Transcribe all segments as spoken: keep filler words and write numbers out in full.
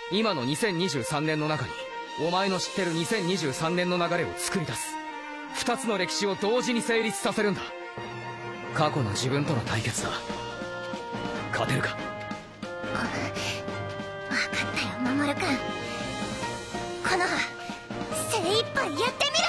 今のにせんにじゅうさんねんの中にお前の知ってるにせんにじゅうさんねんの流れを作り出す。二つの歴史を同時に成立させるんだ。過去の自分との対決だ。勝てるか？ 分かったよ、守君。この精一杯やってみる。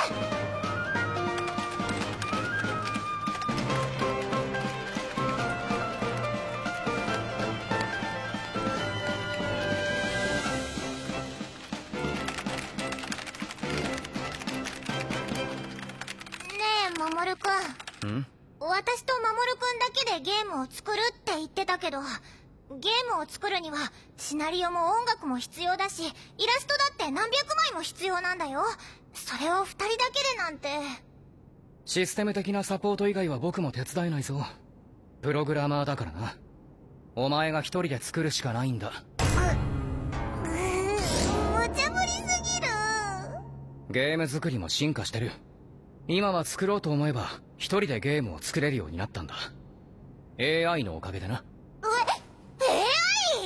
ねえ守君。ん？私と守君だけでゲームを作るって言ってたけど、ゲームを作るにはシナリオも音楽も必要だし、イラストだって何百枚も必要なんだよ。それを二人だけでなんて。 システム的なサポート以外は僕も手伝えないぞ。プログラマーだからな。お前が一人で作るしかないんだ。 う、うーん、無茶ぶりすぎる。 ゲーム作りも進化してる。今は作ろうと思えば一人でゲームを作れるようになったんだ。 エーアイ のおかげでな。 え、エーアイ？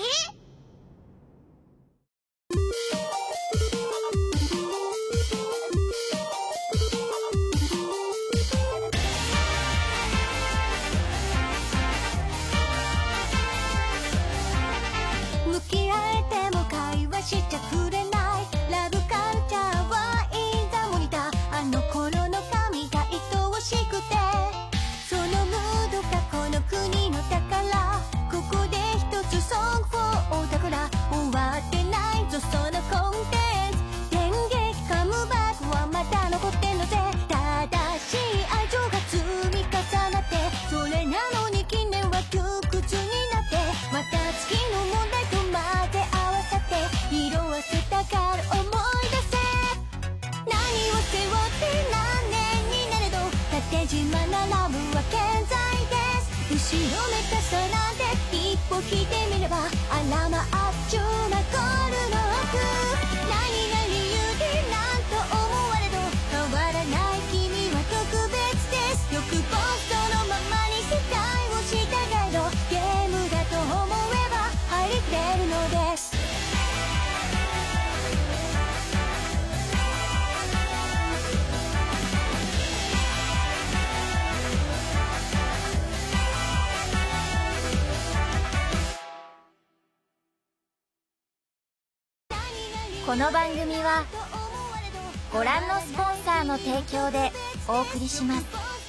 向き合えても会話しちゃくれない。ラブカルチャーはインザモニター。あの頃の髪が愛おしくて、そのムードがこの国の宝。ここで一つソングフォーお宝。終わってないぞそのコンテンツ。電撃カムバックはまだ残ってんのぜ。正しい愛情が積み重なって、それなのに近年は窮屈になって、また月の問題と混ぜ合わさって、色あせたから思い出せ。何を背負って何年になれど、縦島なラブは健在です。後ろめたさなんて一歩引いてみれば、あらまあっちゅうなゴールの奥。何が理由でなんと思われど、変わらない君は特別です。欲望そのままに世界を従えろ。ゲームだと思えば入りくれるのです。 この番組はご覧のスポンサーの提供でお送りします。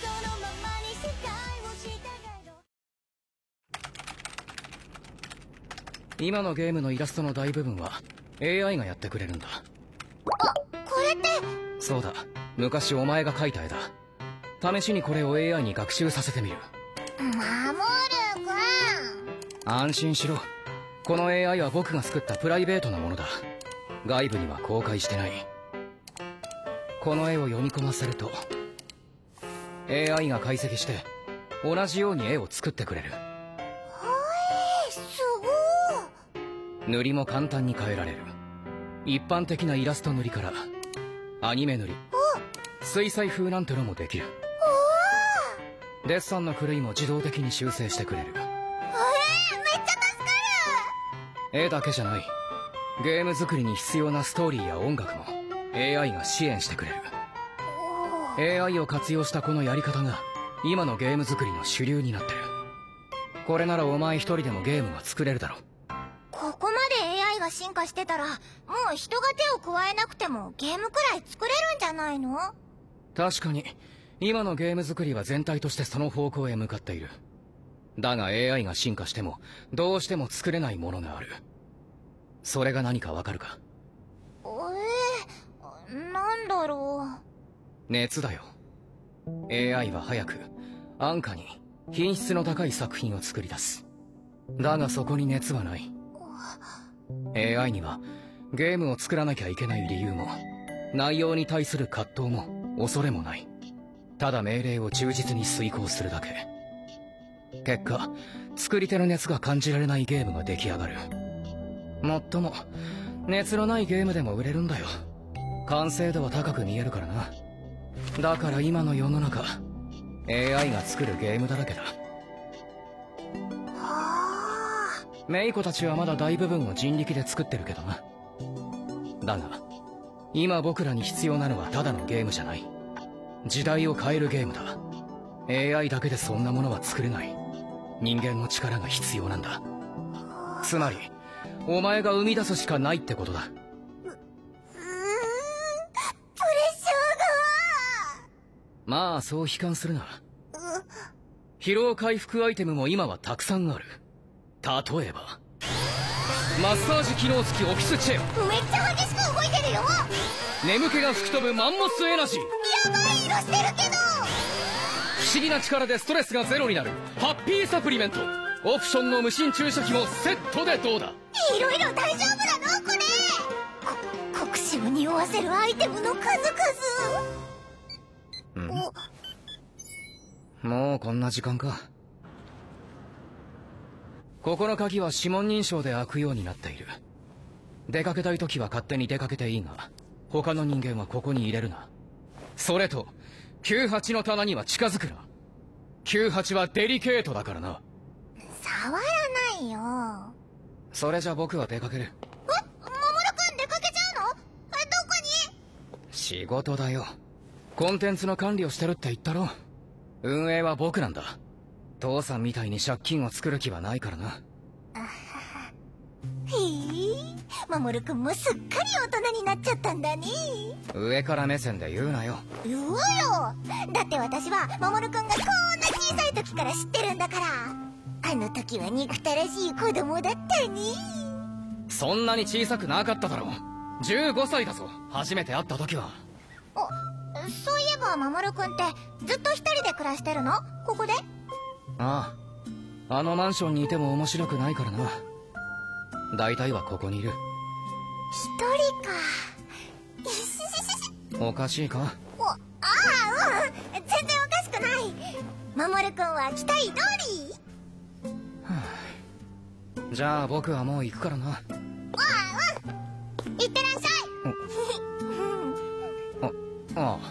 今のゲームのイラストの大部分は エーアイ がやってくれるんだ。 あ、これって。 そうだ、昔お前が描いた絵だ。試しにこれを エーアイ に学習させてみる。 守君。 安心しろ。この エーアイ は僕が作ったプライベートなものだ。外部には公開してない。この絵を読み込ませると エーアイ が解析して同じように絵を作ってくれる。 はいすごい。 塗りも簡単に変えられる。一般的なイラスト塗りからアニメ塗り、水彩風なんてのもできる。デッサンの狂いも自動的に修正してくれる。 えー、めっちゃ助かる。絵だけじゃない、ゲーム作りに必要なストーリーや音楽も エーアイ が支援してくれる。 エーアイ を活用したこのやり方が今のゲーム作りの主流になってる。これならお前一人でもゲームが作れるだろ。 ここまで エーアイ が進化してたら、もう人が手を加えなくてもゲームくらい作れるんじゃないの？ 確かに今のゲーム作りは全体としてその方向へ向かっている。だが エーアイ が進化してもどうしても作れないものがある。それが何かわかるか？ えー、なんだろう。 熱だよ。 エーアイ は早く安価に品質の高い作品を作り出す。だがそこに熱はない。 エーアイ にはゲームを作らなきゃいけない理由も内容に対する葛藤も恐れもない。ただ命令を忠実に遂行するだけ。結果作り手の熱が感じられないゲームが出来上がる。もっとも熱のないゲームでも売れるんだよ。完成度は高く見えるからな。だから今の世の中 エーアイ が作るゲームだらけだ。 はあ。 メイコたちはまだ大部分を人力で作ってるけどな。 だが今僕らに必要なのはただのゲームじゃない。時代を変えるゲームだ。 エーアイ だけでそんなものは作れない。人間の力が必要なんだ。つまりお前が生み出すしかないってことだ。 ううーん、プレッシャーが。 まあそう悲観するな。 う疲労回復アイテムも今はたくさんある。例えばマッサージ機能付きオフィスチェア、 めっちゃ激しく動いてるよ。 眠気が吹き飛ぶマンモスエナジー、 やばい色してるけど。 不思議な力でストレスがゼロになるハッピーサプリメント、オプションの無心注射器もセットでどうだ。 いろいろ大丈夫なのこれ。こ国士を匂わせるアイテムの数々。 んもうこんな時間か。ここの鍵は指紋認証で開くようになっている。出かけたい時は勝手に出かけていいが、他の人間はここに入れるな。それときゅうはちの棚には近づくな。きゅうはちはデリケートだからな。 触らないよ。 それじゃ僕は出かける。 え、守くん出かけちゃうの？え、どこに？ 仕事だよ。コンテンツの管理をしてるって言ったろ。運営は僕なんだ。父さんみたいに借金を作る気はないからな。 へえ、守くんもすっかり大人になっちゃったんだね。 上から目線で言うなよ。 言うわよ。だって私は守くんがこんな小さい時から知ってるんだから。あの時は憎たらしい子供だったね。 そんなに小さくなかっただろう。じゅうごさいだぞ、初めて会った時は。 あ、そういえば守くんってずっと一人で暮らしてるの？ここで？ ああ、あのマンションにいても面白くないからな。大体はここにいる。 一人か。 おかしいか？ お、ああ、うん、全然おかしくない。守くんは期待通り。 じゃあ僕はもう行くからな。 ああ、うん、いってらっしゃい。 あ、ああ。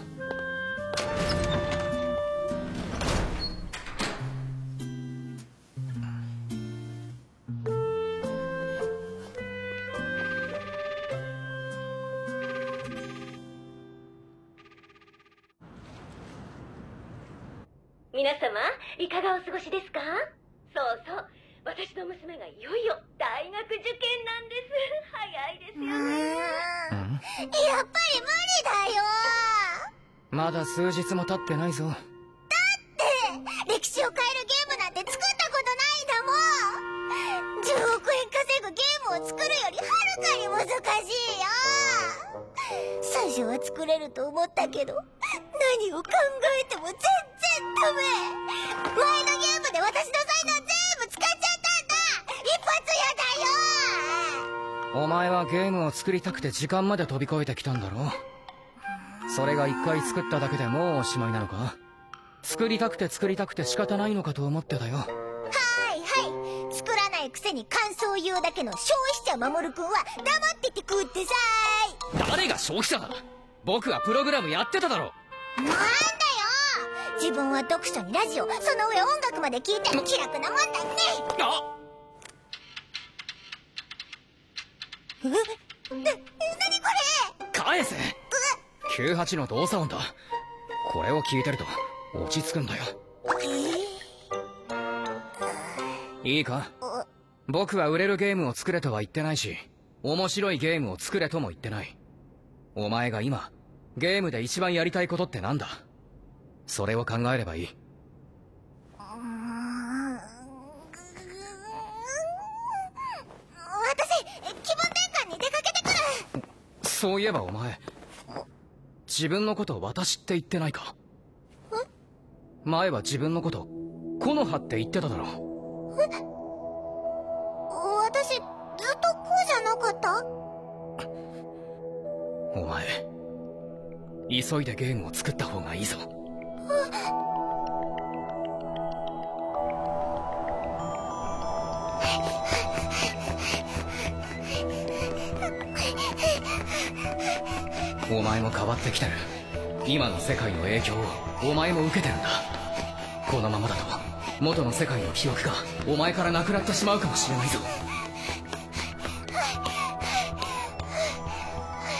皆様いかがお過ごしですか？そうそう、私の娘がいよいよ大学受験なんです。早いですよね。 うーん、やっぱり無理だよ。 まだ数日も経ってないぞ。 だって歴史を変えるゲームなんて作ったことないんだもん。じゅうおくえん稼ぐゲームを作るよりはるかに難しいよ。最初は作れると思ったけど、何を考えても全然ダメ。前のゲームで私の才能全部使っちゃったんだ。一発やだよ。 お前はゲームを作りたくて時間まで飛び越えてきたんだろう。それが一回作っただけでもうおしまいなのか？作りたくて作りたくて仕方ないのかと思ってたよ。 はいはい、作らないくせに感想を言うだけの消費者守くんは黙っててくってさーい。 誰が消費者だ？僕はプログラムやってただろ。 なんだよ、自分は読書にラジオ、その上音楽まで聴いて気楽なもんだね。 あえ、な、なにこれ？ 返せ。きゅうはちの動作音だ。これを聞いてると落ち着くんだよ。いいか、僕は売れるゲームを作れとは言ってないし、面白いゲームを作れとも言ってない。お前が今ゲームで一番やりたいことってなんだ？それを考えればいい。 私、気分転換に出かけてくる。 そういえばお前、自分のこと私って言ってないか？前は自分のこと木の葉って言ってただろ。 え？私ずっとこうじゃなかった？ お前、急いでゲームを作った方がいいぞ。お前も変わってきてる。今の世界の影響をお前も受けてるんだ。このままだと元の世界の記憶がお前からなくなってしまうかもしれないぞ。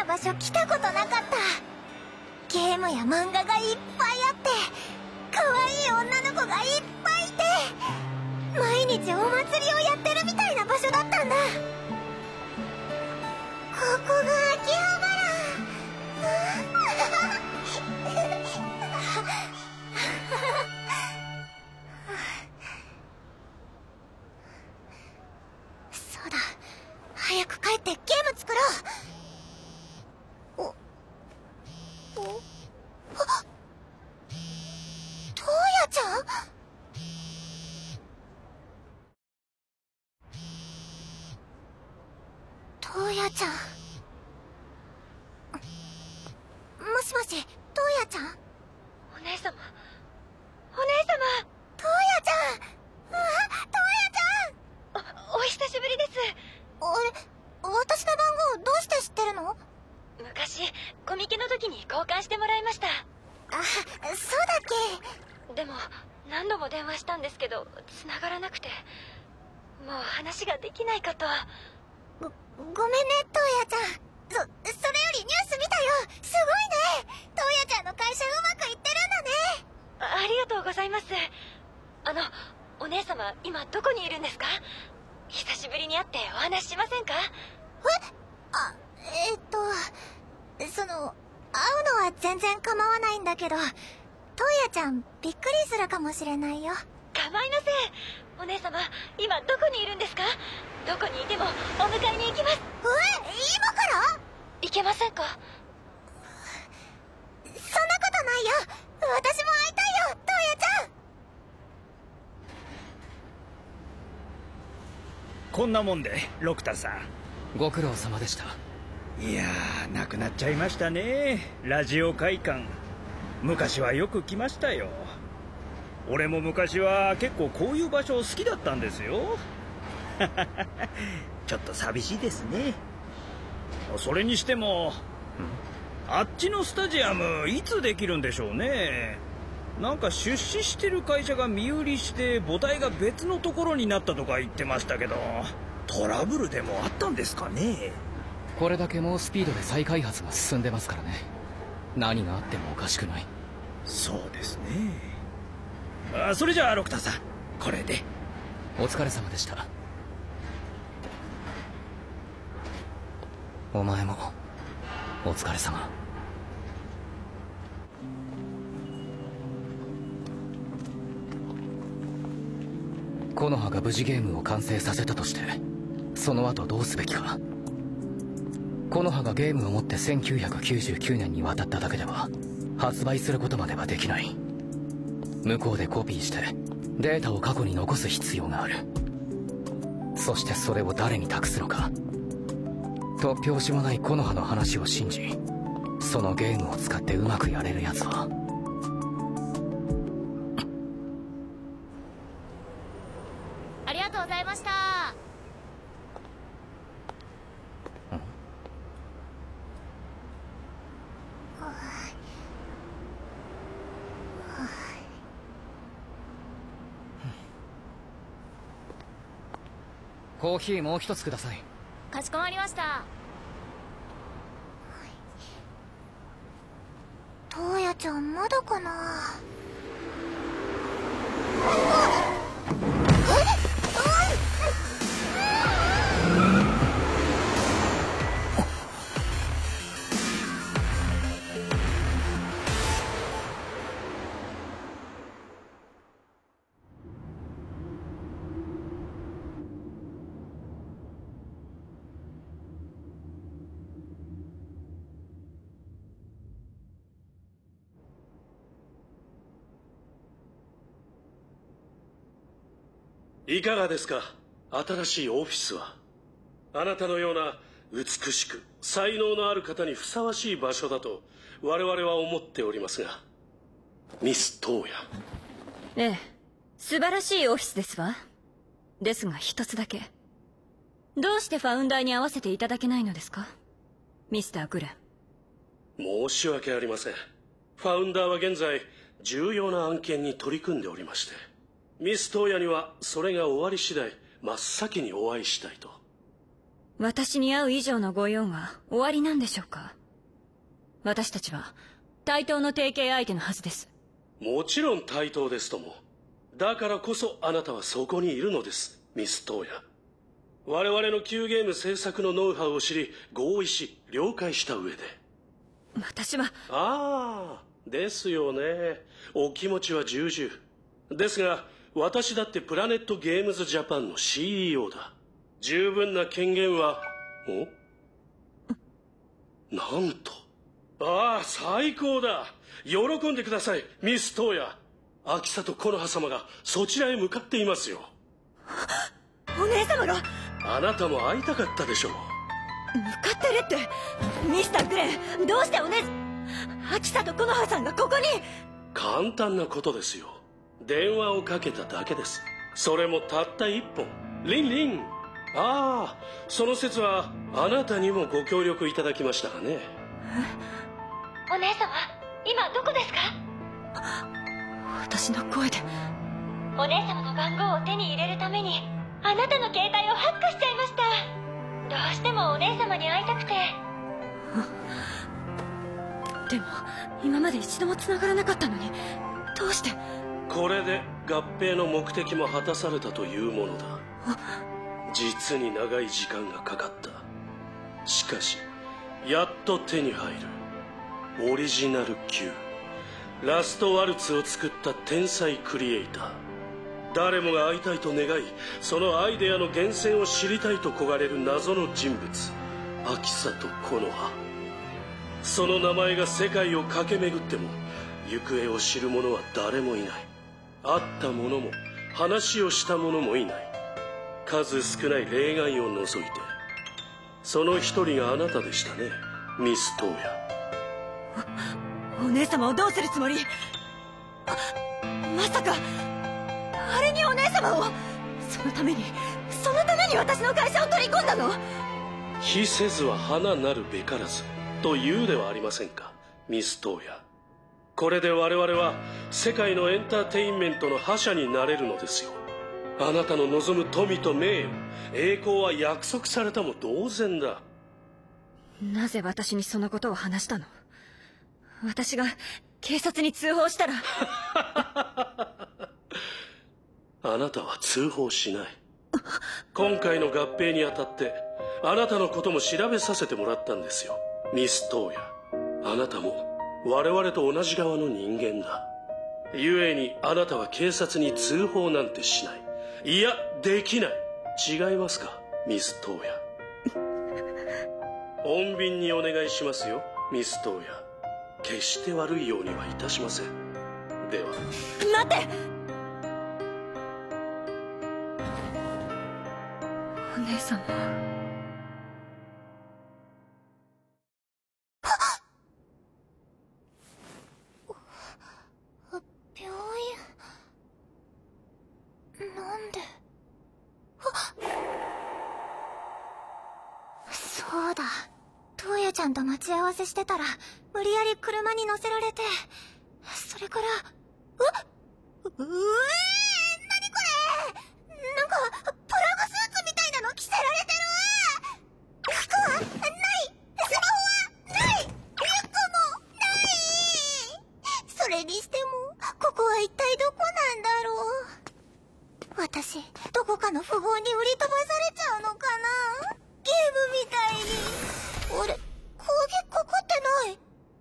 場所来たことなかった。ゲームや漫画がいっぱいあって、可愛い女の子がいっぱいいて、毎日お祭りをやってるみたいな場所だったんだ。ここが秋葉原。そうだ、早く帰ってゲーム作ろう。おおおあっ、トウヤちゃん。トウヤちゃん。もしもし、トウヤちゃん。 お姉様、お姉様。 トウヤちゃん。うわ、トウヤちゃん。 お、お久しぶりです。 あれ、私の番号どうして知ってるの？ 昔コミケの時に交換してもらいました。 あ、そうだっけ。でも何度も電話したんですけど繋がらなくて、もう話ができないかと。 ご、ごめんね、トウヤちゃん。そ、それよりニュース見たよ。すごいね。トウヤちゃんの会社うまくいってるんだね。 あ、ありがとうございます。あの、お姉様今どこにいるんですか？久しぶりに会ってお話ししませんか？ え？あ、えー、っとその、会うのは全然構わないんだけど、トウヤちゃんびっくりするかもしれないよ。 構いません。お姉様今どこにいるんですか？どこにいてもお迎えに行きます。 え、今から？ 行けませんか？ そんなことないよ。私も会いたいよ、トウヤちゃん。 こんなもんで六太さん、 ご苦労様でした。 いやー、なくなっちゃいましたね、ラジオ会館。昔はよく来ましたよ。俺も昔は結構こういう場所好きだったんですよ。ちょっと寂しいですね。それにしてもあっちのスタジアムいつできるんでしょうね。なんか出資してる会社が身売りして母体が別のところになったとか言ってましたけど、トラブルでもあったんですかね。 これだけ猛スピードで再開発が進んでますからね。何があってもおかしくない。 そうですね。あ、それじゃあ六太さん、これで。 お疲れ様でした。お前もお疲れ様。木の葉が無事ゲームを完成させたとして、その後どうすべきか。木の葉がゲームを持ってせんきゅうひゃくきゅうじゅうきゅうねんに渡っただけでは発売することまではできない。向こうでコピーしてデータを過去に残す必要がある。そしてそれを誰に託すのか。突拍子もない木の葉の話を信じ、そのゲームを使ってうまくやれるやつは。 ありがとうございました。 コーヒーもう一つください。 かしこまりました。トウヤちゃんまだかな。 いかがですか、新しいオフィスは。あなたのような美しく才能のある方にふさわしい場所だと我々は思っておりますが。ミス・トウヤ。 ええ、素晴らしいオフィスですわ。ですが一つだけ、どうしてファウンダーに合わせていただけないのですか、ミスター・グレン。 申し訳ありません。ファウンダーは現在重要な案件に取り組んでおりまして、ミス・トウヤにはそれが終わり次第真っ先にお会いしたいと。 私に会う以上のご用は終わりなんでしょうか。 私たちは対等の提携相手のはずです。 もちろん対等ですとも。だからこそあなたはそこにいるのです、ミス・トーヤ。我々の旧ゲーム制作のノウハウを知り、合意し了解した上で。 私は。 ああ、ですよね。お気持ちは重々ですが、私だってプラネットゲームズジャパンの シーイーオー だ。十分な権限は。おなんと。ああ、最高だ。喜んでください、ミス・トーヤ。秋里木の葉様がそちらへ向かっていますよ。 お姉様が。 あなたも会いたかったでしょう。 向かってるって。ミスター・グレン、どうしてお姉秋里木の葉さんがここに。 簡単なことですよ。電話をかけただけです。それもたった一本。リンリン。ああ、その説はあなたにもご協力いただきましたがね。 お姉様、今どこですか？ 私の声で。 お姉様の番号を手に入れるためにあなたの携帯をハックしちゃいました。どうしてもお姉様に会いたくて。 でも今まで一度も繋がらなかったのに、どうして。 これで合併の目的も果たされたというものだ。実に長い時間がかかった。しかしやっと手に入るオリジナル級ラストワルツを作った天才クリエイター。誰もが会いたいと願い、そのアイデアの源泉を知りたいと焦がれる謎の人物、秋里木の葉。その名前が世界を駆け巡っても行方を知る者は誰もいない。会った者も話をした者もいない。数少ない例外を除いて。その一人があなたでしたね、ミス・トーヤ。 お姉様をどうするつもり？まさかあれにお姉様を。そのためにそのために私の会社を取り込んだの？ 非せずは花なるべからずというではありませんか、ミス・トーヤ。これで我々は世界のエンターテインメントの覇者になれるのですよ。あなたの望む富と名誉、栄光は約束されたも同然だ。 なぜ私にそのことを話したの？私が警察に通報したら。 あなたは通報しない。今回の合併にあたってあなたのことも調べさせてもらったんですよ、ミス・トーヤ。あなたも我々と同じ側の人間だ。故にあなたは警察に通報なんてしない。いや、できない。違いますか、ミス・トーヤ。穏便にお願いしますよ、ミス・トーヤ。決して悪いようにはいたしません。では。 待って。お姉様。 病院なんで。そうだ、トーヤちゃんと待ち合わせしてたら無理やり車に乗せられて、それから。うわっ、ううえー、何これ。なんかプラグスーツみたいなの着せられてる。服はない、スマホはない、リュックもない。それにしてもここは一体どこなんだろう。私どこかの富豪に売り飛ばされちゃうのかな。ゲームみたいに。あれ、攻撃かかってない。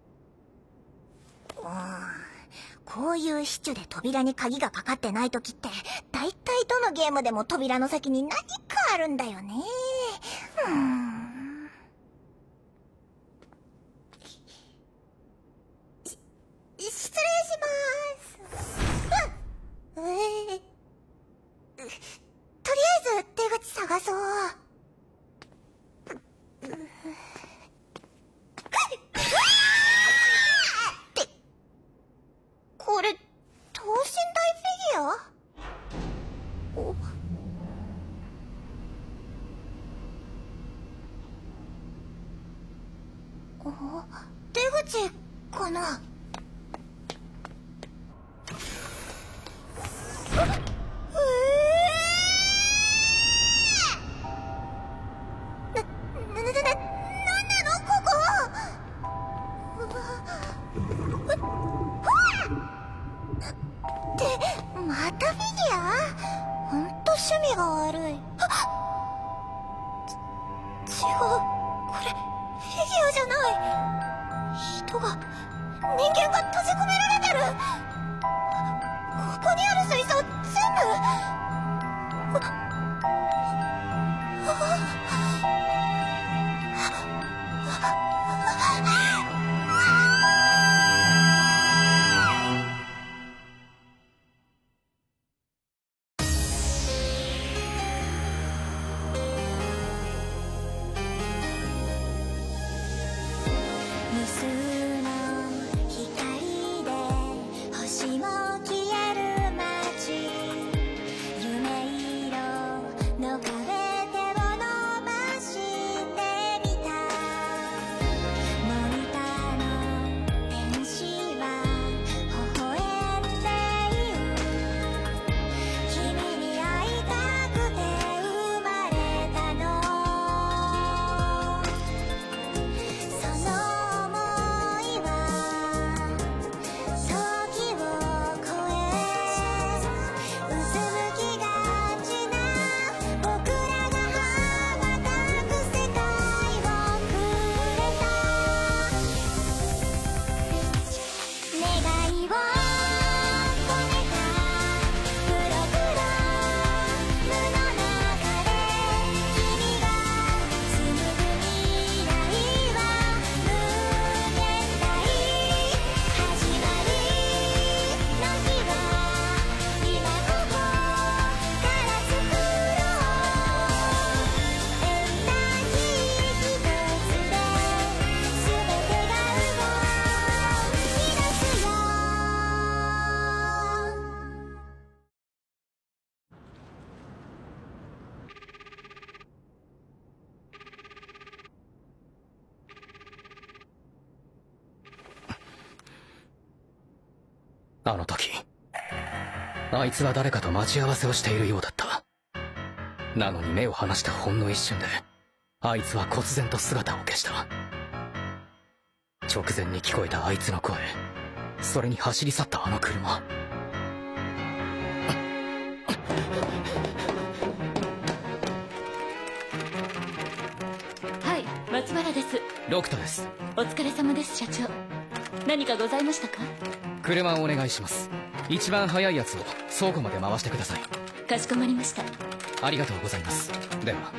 うーん、こういうシチュで扉に鍵がかかってない時ってだいたいどのゲームでも扉の先に何かあるんだよね。うーん、し失礼します。うっ、えー、とりあえず出口探そう。ってこれ等身大フィギュア？おお、出口かな。な、な、な、な、なんなのここ。うわ、 これフィギュアじゃない。人が人間が閉じ込められてる。ここにある水槽全部無数の光で星も消える街、夢色の壁手を伸ばしてみた。モニターの天使は微笑んでいる。君に会いたくて生まれたの。その想いは時を超え、うつむきがちな僕らが羽ばたく世界をくれた。願いを込めた黒黒無の中で、君が紡ぐ未来は無限大。始まりの日は今ここから作ろう。エンターキー一つで全てが動き出すよ。 あの時あいつは誰かと待ち合わせをしているようだった。なのに目を離したほんの一瞬であいつは忽然と姿を消した。直前に聞こえたあいつの声、それに走り去ったあの車。 はい、松原です。 ロクタです。 お疲れ様です、社長。何かございましたか？ 車をお願いします。一番早いやつを倉庫まで回してください。 かしこまりました。 ありがとうございます。では。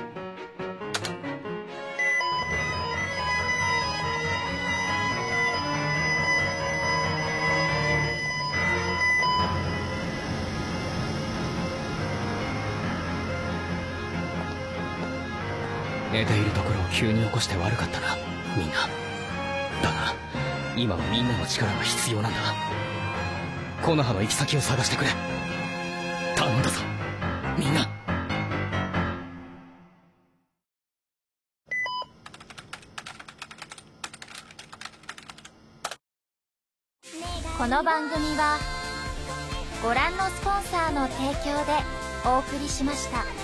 寝ているところを急に起こして悪かったな、みんな。だが今はみんなの力が必要なんだ。木の葉の行き先を探してくれ。頼んだぞ、みんな。 この番組はご覧のスポンサーの提供でお送りしました。